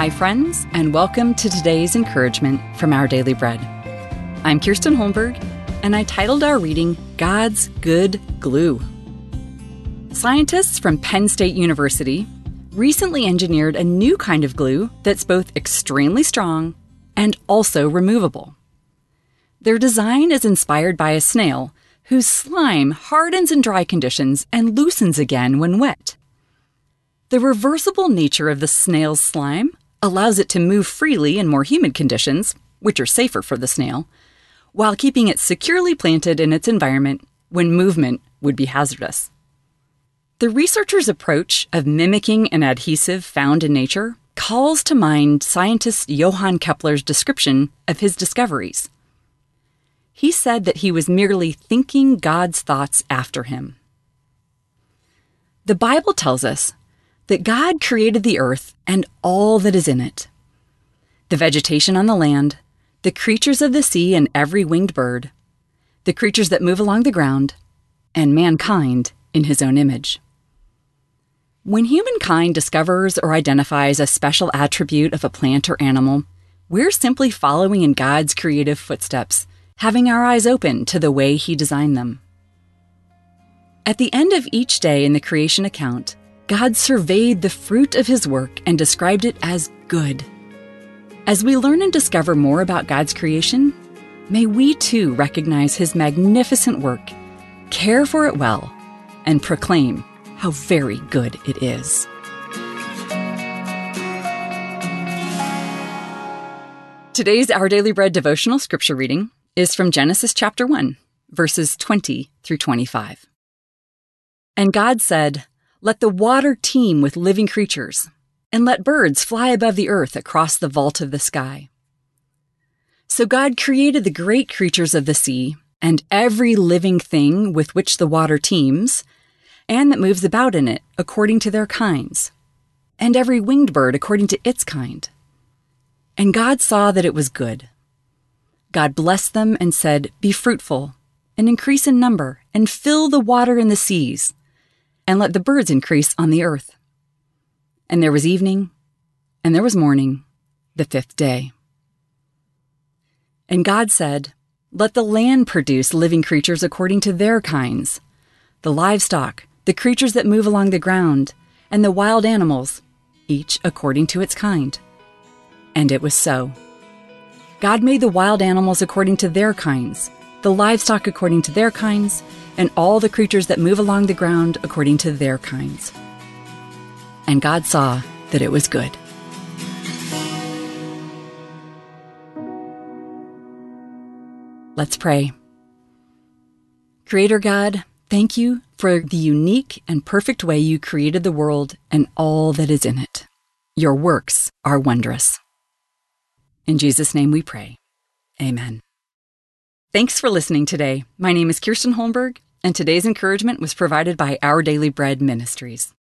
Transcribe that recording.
Hi, friends, and welcome to today's encouragement from Our Daily Bread. I'm Kirsten Holmberg, and I titled our reading, God's Good Glue. Scientists from Penn State University recently engineered a new kind of glue that's both extremely strong and also removable. Their design is inspired by a snail whose slime hardens in dry conditions and loosens again when wet. The reversible nature of the snail's slime allows it to move freely in more humid conditions, which are safer for the snail, while keeping it securely planted in its environment when movement would be hazardous. The researchers' approach of mimicking an adhesive found in nature calls to mind scientist Johann Kepler's description of his discoveries. He said that he was merely thinking God's thoughts after him. The Bible tells us that God created the earth and all that is in it, the vegetation on the land, the creatures of the sea and every winged bird, the creatures that move along the ground, and mankind in his own image. When humankind discovers or identifies a special attribute of a plant or animal, we're simply following in God's creative footsteps, having our eyes open to the way He designed them. At the end of each day in the creation account, God surveyed the fruit of His work and described it as good. As we learn and discover more about God's creation, may we too recognize His magnificent work, care for it well, and proclaim how very good it is. Today's Our Daily Bread devotional scripture reading is from Genesis chapter 1, verses 20 through 25. And God said, "Let the water teem with living creatures, and let birds fly above the earth across the vault of the sky." So God created the great creatures of the sea, and every living thing with which the water teems, and that moves about in it according to their kinds, and every winged bird according to its kind. And God saw that it was good. God blessed them and said, "Be fruitful, and increase in number, and fill the water in the seas, and let the birds increase on the earth." And there was evening, and there was morning, the fifth day. And God said, "Let the land produce living creatures according to their kinds, the livestock, the creatures that move along the ground, and the wild animals, each according to its kind." And it was so. God made the wild animals according to their kinds, the livestock according to their kinds, and all the creatures that move along the ground according to their kinds. And God saw that it was good. Let's pray. Creator God, thank you for the unique and perfect way you created the world and all that is in it. Your works are wondrous. In Jesus' name we pray. Amen. Thanks for listening today. My name is Kirsten Holmberg, and today's encouragement was provided by Our Daily Bread Ministries.